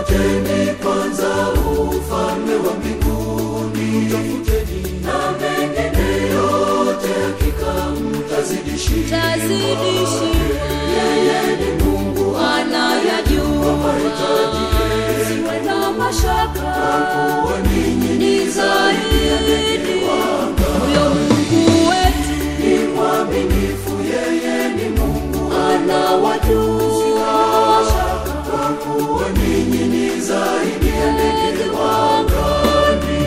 Tafuteni kwanza ufalme wa mbinguni, tafuteni na mengine yote hakika mtazidishiwa. Yeye ni Mungu anayajua mahitaji yenu. Siwe na mashaka, Kwa kuwa ninyi ni zaidi ya ndege wa anga. huyo Mungu wetu Ni mwaminifu, yeye ni Mungu anawajua. Kwa kuwa ninyi ni zaidi ya ndege wa angani.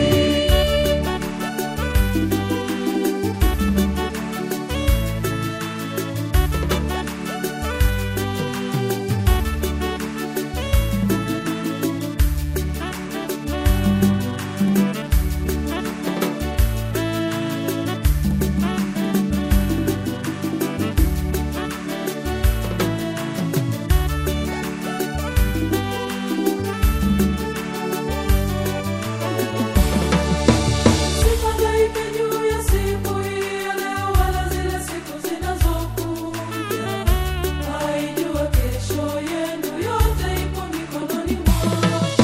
Sihangaike juu ya siku hii ya leo wala zile siku zinazokuja. Haijua kesho yenu yote ipo mikononi mwake.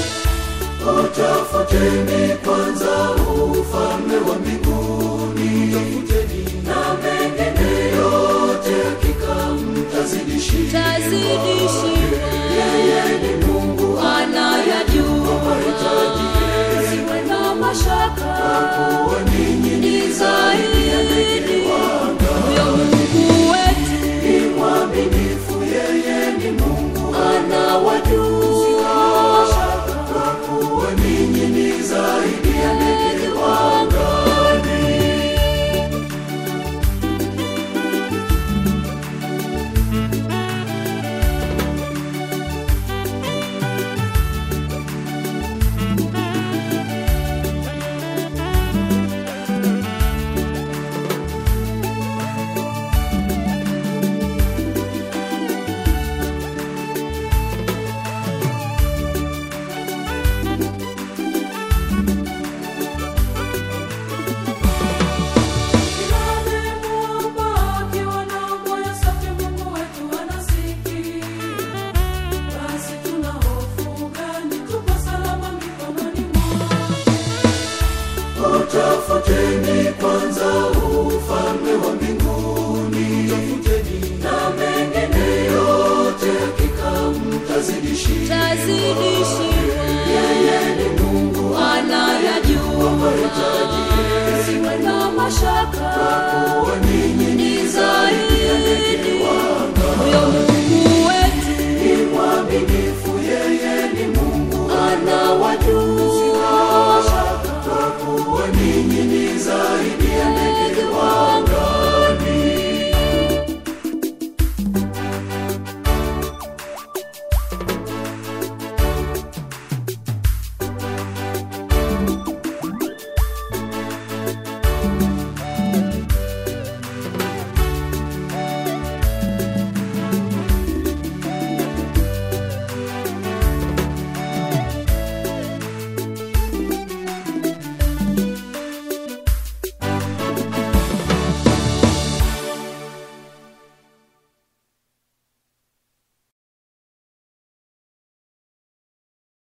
Tafuteni kwanza ufalme wa mbinguni, tafuteni na mengine yote hakika mtazidishiwa. Yeye ni Mungu Anayajua mahitaji yenu. Siwe na mashaka, Kwa ninyi ni zaidi ya ndege wa anga. huyo Mungu wetu Ni mwaminifu, yeye ni Mungu anawajua. Kwa kuwa ninyi ni zaidi ya ndege wa angani. Tafuteni kwanza ufalme wa mbinguni, tafuteni na mengine yote hakika mtazidishiwa. Yeye ni Mungu Anayajua mahitaji yenu. Siwe na mashaka, Kwa ninyi ni zaidi ya ndege wa anga. huyo Mungu wetu Ni mwaminifu, yeye ni Mungu anawajua.